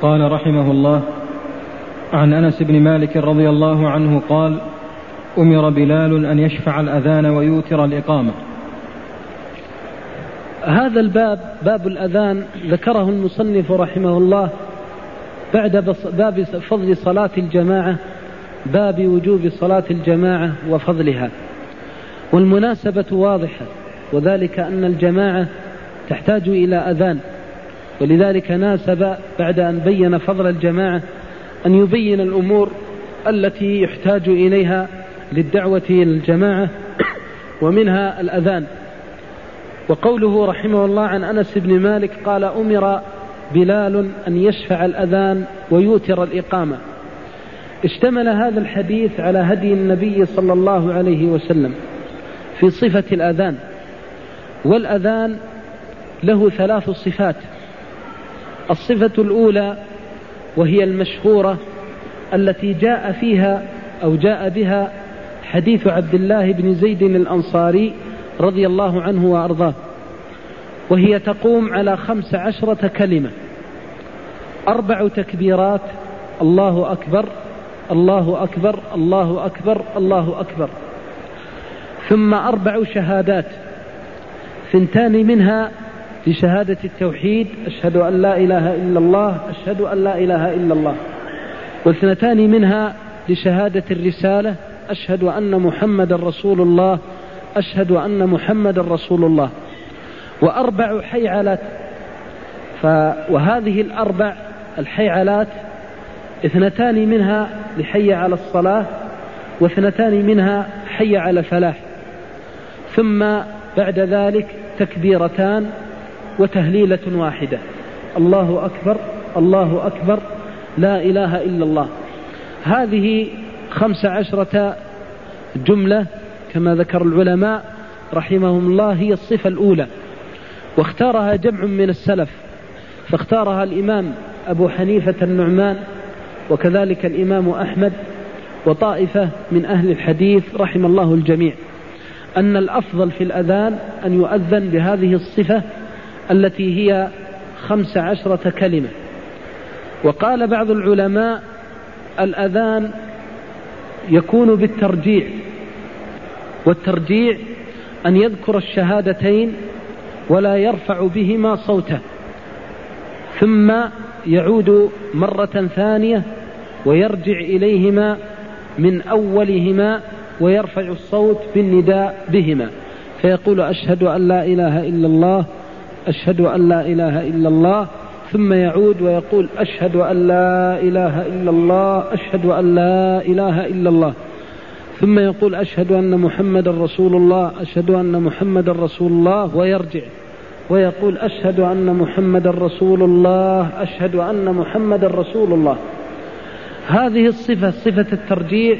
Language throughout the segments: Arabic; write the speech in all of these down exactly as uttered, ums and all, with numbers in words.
قال رحمه الله: عن أنس بن مالك رضي الله عنه قال: أمر بلال أن يشفع الأذان ويوتر الإقامة. هذا الباب باب الأذان ذكره المصنف رحمه الله بعد باب فضل صلاة الجماعة، باب وجوب صلاة الجماعة وفضلها، والمناسبة واضحة، وذلك أن الجماعة تحتاج إلى أذان، ولذلك ناسب بعد أن بين فضل الجماعة أن يبين الأمور التي يحتاج إليها للدعوة إلى الجماعة، ومنها الأذان. وقوله رحمه الله عن أنس بن مالك قال: أمر بلال أن يشفع الأذان ويوتر الإقامة. اشتمل هذا الحديث على هدي النبي صلى الله عليه وسلم في صفة الأذان. والأذان له ثلاث صفات: الصفة الأولى وهي المشهورة التي جاء فيها أو جاء بها حديث عبد الله بن زيد الأنصاري رضي الله عنه وأرضاه، وهي تقوم على خمس عشرة كلمة: أربع تكبيرات، الله أكبر الله أكبر الله أكبر الله أكبر، ثم أربع شهادات، ثنتان منها لشهادة التوحيد، أشهد أن لا إله إلا الله أشهد أن لا إله إلا الله، واثنتان منها لشهادة الرسالة، أشهد أن محمد رسول الله أشهد أن محمد رسول الله، وأربع حيعلات. ف... وهذه الأربع الحيعلات اثنتان منها لحي على الصلاة، واثنتان منها حي على الفلاح، ثم بعد ذلك تكبيرتان وتهليلة واحدة: الله أكبر الله أكبر لا إله إلا الله. هذه خمس عشرة جملة كما ذكر العلماء رحمهم الله هي الصفة الأولى، واختارها جمع من السلف، فاختارها الإمام أبو حنيفة النعمان، وكذلك الإمام أحمد، وطائفة من أهل الحديث رحم الله الجميع، أن الأفضل في الأذان أن يؤذن بهذه الصفة التي هي خمس عشرة كلمة. وقال بعض العلماء: الأذان يكون بالترجيع، والترجيع أن يذكر الشهادتين ولا يرفع بهما صوته، ثم يعود مرة ثانية ويرجع إليهما من أولهما ويرفع الصوت بالنداء بهما، فيقول: أشهد أن لا إله إلا الله أشهد أن لا إله إلا الله، ثم يعود ويقول: أشهد أن لا إله إلا الله أشهد أن لا إله إلا الله، ثم يقول: أشهد أن محمد رسول الله أشهد أن محمد رسول الله، ويرجع ويقول: أشهد أن محمد رسول الله أشهد أن محمد رسول الله. هذه الصفة صفة الترجيع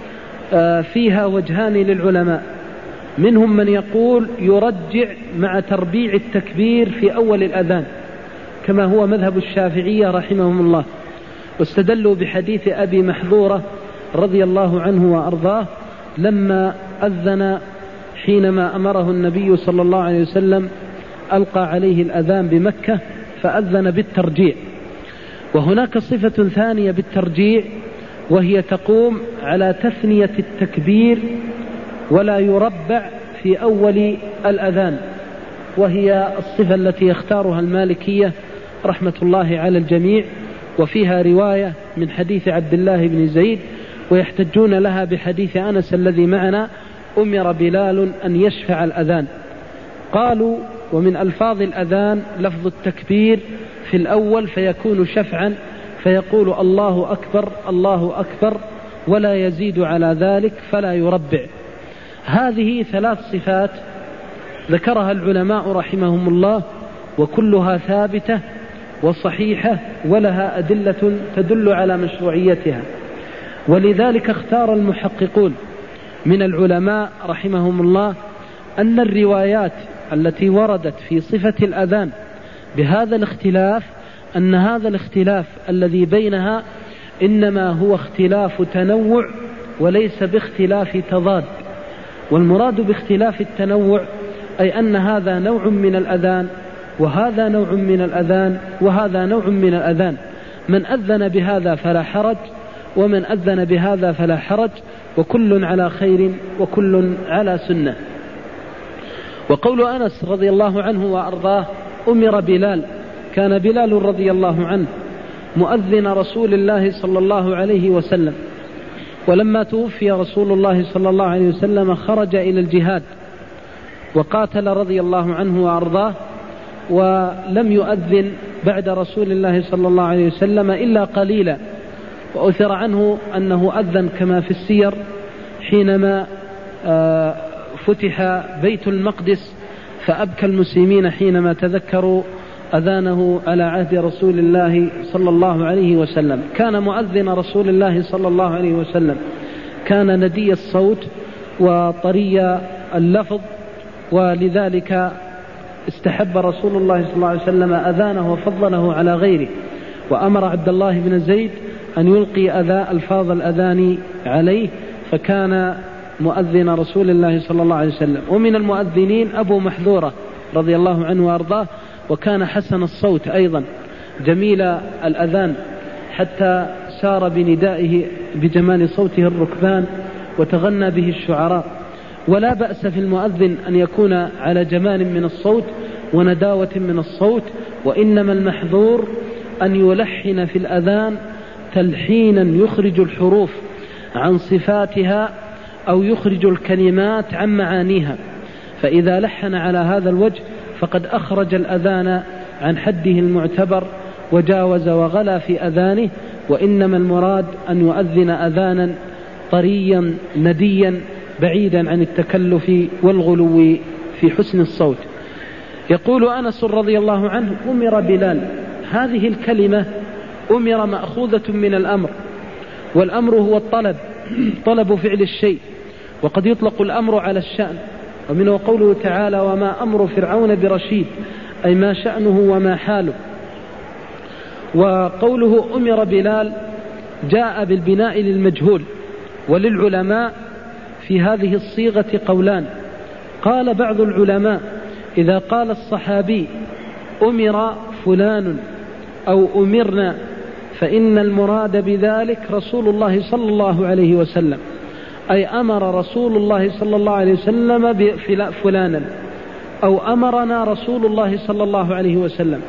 فيها وجهان للعلماء، منهم من يقول يرجع مع تربيع التكبير في أول الأذان كما هو مذهب الشافعية رحمهم الله، واستدلوا بحديث أبي محذورة رضي الله عنه وأرضاه لما أذن حينما أمره النبي صلى الله عليه وسلم ألقى عليه الأذان بمكة فأذن بالترجيع. وهناك صفة ثانية بالترجيع وهي تقوم على تثنية التكبير ولا يربع في أول الأذان، وهي الصفة التي يختارها المالكية رحمة الله على الجميع، وفيها رواية من حديث عبد الله بن زيد، ويحتجون لها بحديث أنس الذي معنا: أمر بلال أن يشفع الأذان. قالوا: ومن ألفاظ الأذان لفظ التكبير في الأول فيكون شفعا، فيقول: الله أكبر الله أكبر، ولا يزيد على ذلك فلا يربع. هذه ثلاث صفات ذكرها العلماء رحمهم الله، وكلها ثابتة وصحيحة ولها أدلة تدل على مشروعيتها. ولذلك اختار المحققون من العلماء رحمهم الله أن الروايات التي وردت في صفة الأذان بهذا الاختلاف أن هذا الاختلاف الذي بينها إنما هو اختلاف تنوع وليس باختلاف تضاد. والمراد باختلاف التنوع أي أن هذا نوع من الأذان وهذا نوع من الأذان وهذا نوع من الأذان، من أذن بهذا فلا حرج، ومن أذن بهذا فلا حرج، وكل على خير وكل على سنة. وقول أنس رضي الله عنه وأرضاه: أمر بلال، كان بلال رضي الله عنه مؤذن رسول الله صلى الله عليه وسلم، ولما توفي رسول الله صلى الله عليه وسلم خرج إلى الجهاد وقاتل رضي الله عنه وأرضاه، ولم يؤذن بعد رسول الله صلى الله عليه وسلم إلا قليلا. وأثر عنه أنه أذن كما في السير حينما فتح بيت المقدس، فأبكى المسلمين حينما تذكروا أذانه على عهد رسول الله صلى الله عليه وسلم. كان مؤذن رسول الله صلى الله عليه وسلم كان ندي الصوت وطري اللفظ، ولذلك استحب رسول الله صلى الله عليه وسلم أذانه وفضله على غيره، وأمر عبد الله بن زيد أن يلقي أذى ألفاظ الأذان عليه، فكان مؤذن رسول الله صلى الله عليه وسلم. ومن المؤذنين أبو محذورة رضي الله عنه وأرضاه، وكان حسن الصوت أيضا جميل الأذان، حتى سار بندائه بجمال صوته الركبان وتغنى به الشعراء. ولا بأس في المؤذن أن يكون على جمال من الصوت ونداوة من الصوت، وإنما المحظور أن يلحن في الأذان تلحينا يخرج الحروف عن صفاتها أو يخرج الكلمات عن معانيها، فإذا لحن على هذا الوجه فقد أخرج الأذان عن حده المعتبر وجاوز وغلا في أذانه. وإنما المراد أن يؤذن أذانا طريا نديا بعيدا عن التكلف والغلو في حسن الصوت. يقول أنس رضي الله عنه: أمر بلال. هذه الكلمة أمر مأخوذة من الأمر، والأمر هو الطلب، طلب فعل الشيء، وقد يطلق الأمر على الشأن، ومنه قوله تعالى: وما أمر فرعون برشيد، أي ما شأنه وما حاله. وقوله أمر بلال جاء بالبناء للمجهول، وللعلماء في هذه الصيغة قولان. قال بعض العلماء: إذا قال الصحابي أمر فلان أو أمرنا فإن المراد بذلك رسول الله صلى الله عليه وسلم، أي أمر رسول الله صلى الله عليه وسلم فلانا، أو أمرنا رسول الله صلى الله عليه وسلم.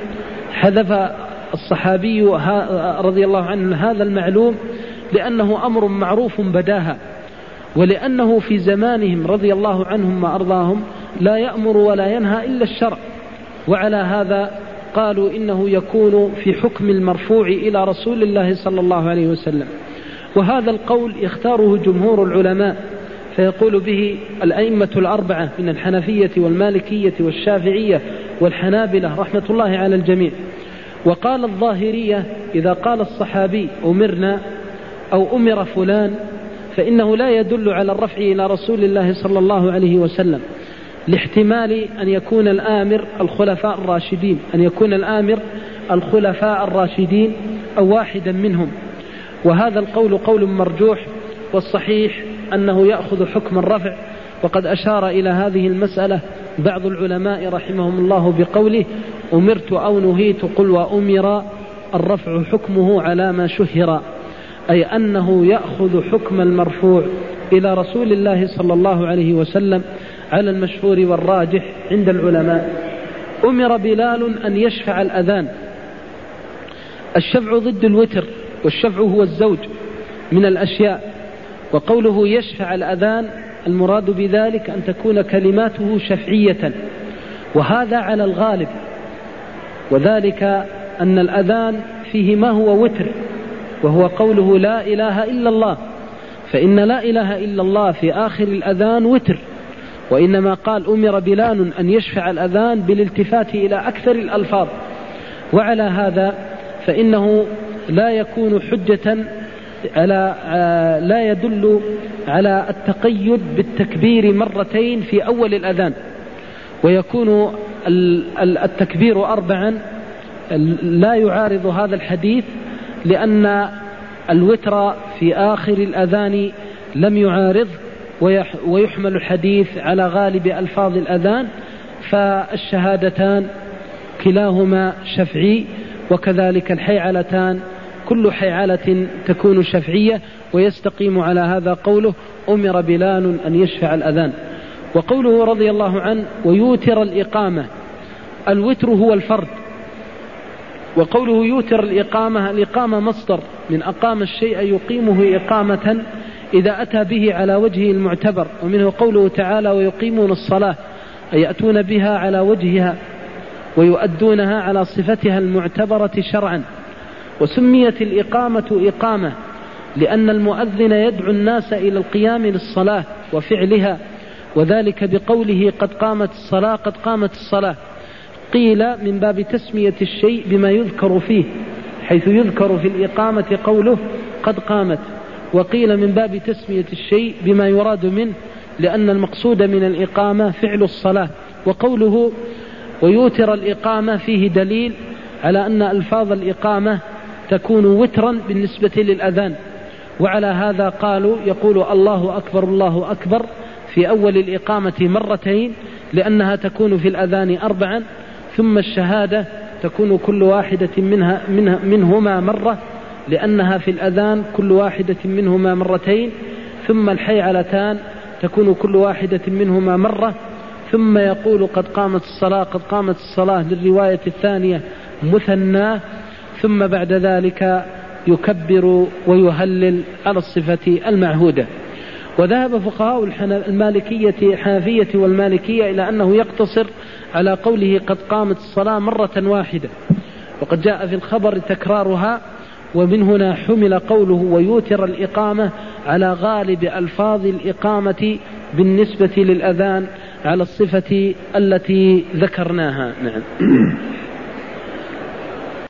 حذف الصحابي رضي الله عنه هذا المعلوم لأنه أمر معروف بداهة، ولأنه في زمانهم رضي الله عنهم وأرضاهم لا يأمر ولا ينهى إلا الشرع، وعلى هذا قالوا إنه يكون في حكم المرفوع إلى رسول الله صلى الله عليه وسلم. وهذا القول يختاره جمهور العلماء، فيقول به الأئمة الأربعة من الحنفية والمالكية والشافعية والحنابلة رحمة الله على الجميع. وقال الظاهرية: إذا قال الصحابي أمرنا أو أمر فلان فإنه لا يدل على الرفع إلى رسول الله صلى الله عليه وسلم، لاحتمال أن يكون الآمر الخلفاء الراشدين، أن يكون الآمر الخلفاء الراشدين أو واحدا منهم. وهذا القول قول مرجوح، والصحيح أنه يأخذ حكم الرفع. وقد أشار إلى هذه المسألة بعض العلماء رحمهم الله بقوله: أمرت أو نهيت قل وأمر، الرفع حكمه على ما شهر، أي أنه يأخذ حكم المرفوع إلى رسول الله صلى الله عليه وسلم على المشهور والراجح عند العلماء. أمر بلال أن يشفع الأذان. الشفع ضد الوتر، والشفع هو الزوج من الأشياء. وقوله يشفع الأذان المراد بذلك أن تكون كلماته شفعية، وهذا على الغالب، وذلك أن الأذان فيه ما هو وتر، وهو قوله لا إله إلا الله، فإن لا إله إلا الله في آخر الأذان وتر. وإنما قال أمر بلال أن يشفع الأذان بالالتفات إلى أكثر الألفاظ، وعلى هذا فإنه لا يكون حجة على لا يدل على التقيد بالتكبير مرتين في أول الأذان، ويكون التكبير أربعا لا يعارض هذا الحديث، لأن الوتر في آخر الأذان لم يعارض، ويحمل الحديث على غالب ألفاظ الأذان، فالشهادتان كلاهما شفعي، وكذلك الحيعلتان كل حيعلة تكون شفعية، ويستقيم على هذا قوله أمر بلال أن يشفع الأذان. وقوله رضي الله عنه ويوتر الإقامة، الوتر هو الفرد. وقوله يوتر الإقامة، الإقامة مصدر من أقام الشيء يقيمه إقامة إذا أتى به على وجهه المعتبر، ومنه قوله تعالى ويقيمون الصلاة، أي يأتون بها على وجهها ويؤدونها على صفتها المعتبرة شرعا. وسميت الإقامة إقامة لأن المؤذن يدعو الناس إلى القيام للصلاة وفعلها، وذلك بقوله قد قامت الصلاة قد قامت الصلاة. قيل من باب تسمية الشيء بما يذكر فيه، حيث يذكر في الإقامة قوله قد قامت، وقيل من باب تسمية الشيء بما يراد منه، لأن المقصود من الإقامة فعل الصلاة. وقوله ويوتر الإقامة فيه دليل على أن ألفاظ الإقامة تكون وترا بالنسبة للأذان، وعلى هذا قالوا يقول الله أكبر الله أكبر في أول الإقامة مرتين لأنها تكون في الأذان أربعا، ثم الشهادة تكون كل واحدة منها منها منهما مرة لأنها في الأذان كل واحدة منهما مرتين، ثم الحيعلتان تكون كل واحدة منهما مرة، ثم يقول قد قامت الصلاة قد قامت الصلاة للرواية الثانية مثنى، ثم بعد ذلك يكبر ويهلل على الصفة المعهودة. وذهب فقهاء المالكية الحنفية والمالكية إلى أنه يقتصر على قوله قد قامت الصلاة مرة واحدة، وقد جاء في الخبر تكرارها، ومن هنا حمل قوله ويوتر الإقامة على غالب ألفاظ الإقامة بالنسبة للأذان على الصفة التي ذكرناها. نعم.